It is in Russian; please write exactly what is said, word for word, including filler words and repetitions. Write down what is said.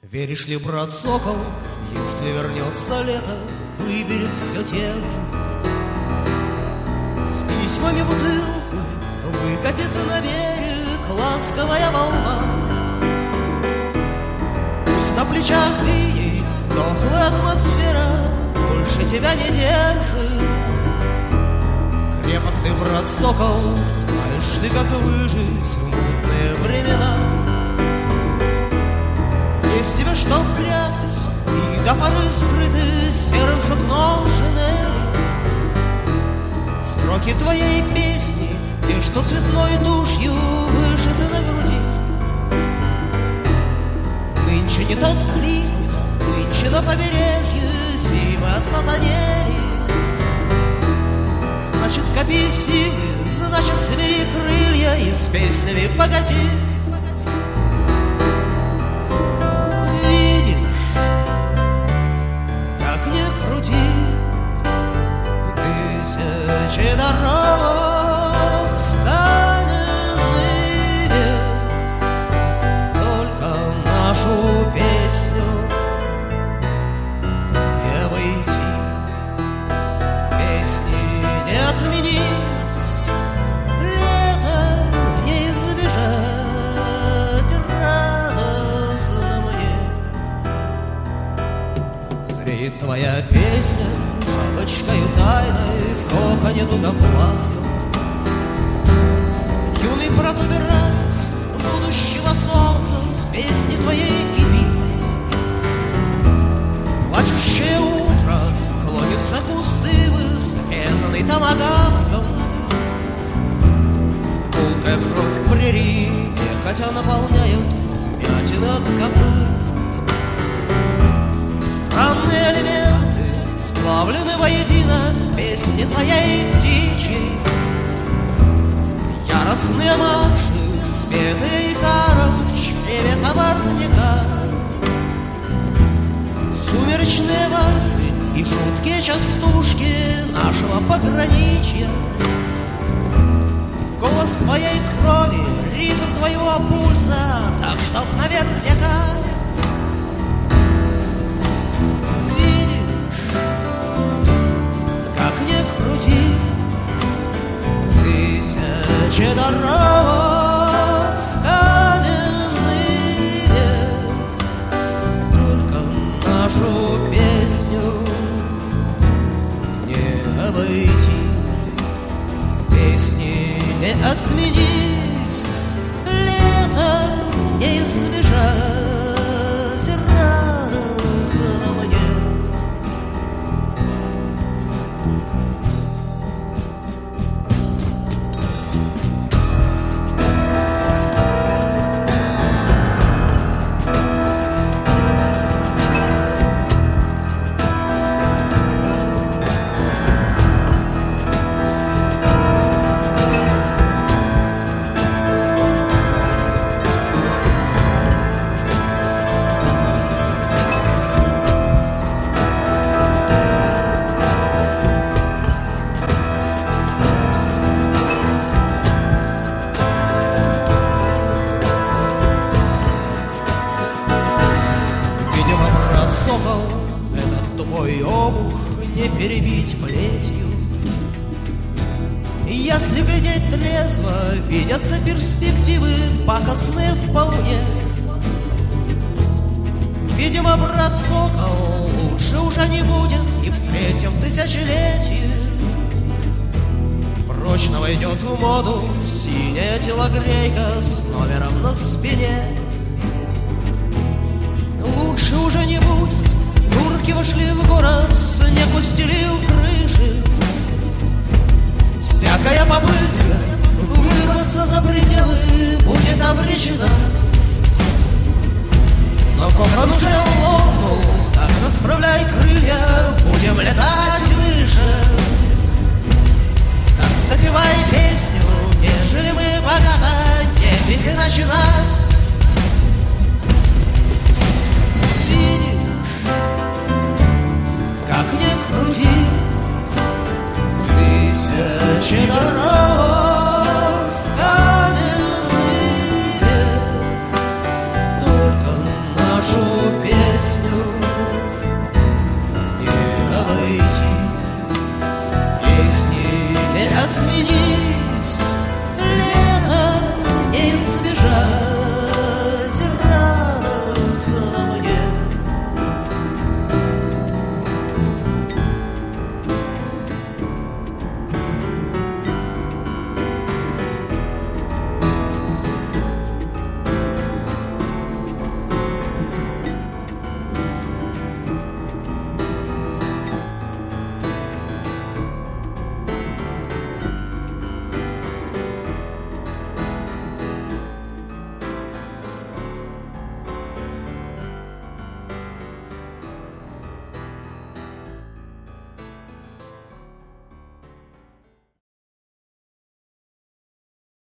Веришь ли, брат Сокол, если вернется лето, выберет все те же? С письмами бутылку выкатит на берег ласковая волна. Пусть на плечах виней дохлая атмосфера больше тебя не держит. Крепок ты, брат Сокол, знаешь ты, как выжить в мутные времена. Есть тебе что прятать, и до поры скрыты серым сукном шинели. Строки твоей песни, те, что цветной тушью вышиты на груди. Нынче не тот климат, нынче на побережье зимы осатанели. Значит, копи силы, значит, собери крылья и с песнями погоди. Тысячи дорог в каменный век, только нашу песню не войти, песни не отменить, лето не избежать радостно мне. Зреет твоя песня бабочкою тайной в коконе дугоплавком. Юный протуберанец будущего солнца в песне твоей кипит. Плачущее утро клонится кустывы, срезанный томагавком. Гулкая кровь прерии хотя наполняет мятины от копыт. Странные элементы сплавлены воедино песни твоей птичьей. Яростные марши, спетые икаром в чреве товарника. Сумеречные вальсы и жуткие частушки нашего пограничья. Голос твоей крови, ритм твоего пульса, так чтоб наверняка. Тысячи дорог в каменный век, только нашу песню не обойти, песни не отменить, лето не избежать радостно мне. Этот тупой обух не перебить плетью. Если глядеть трезво, видятся перспективы пакостные вполне. Видимо, брат Сокол, лучше уже не будет и в третьем тысячелетии. Прочно войдет в моду синяя телогрейка с номером на спине. Лучше уже не будет. Турки вошли в город, снег устелил крыши. Всякая попытка вырваться за пределы будет обречена.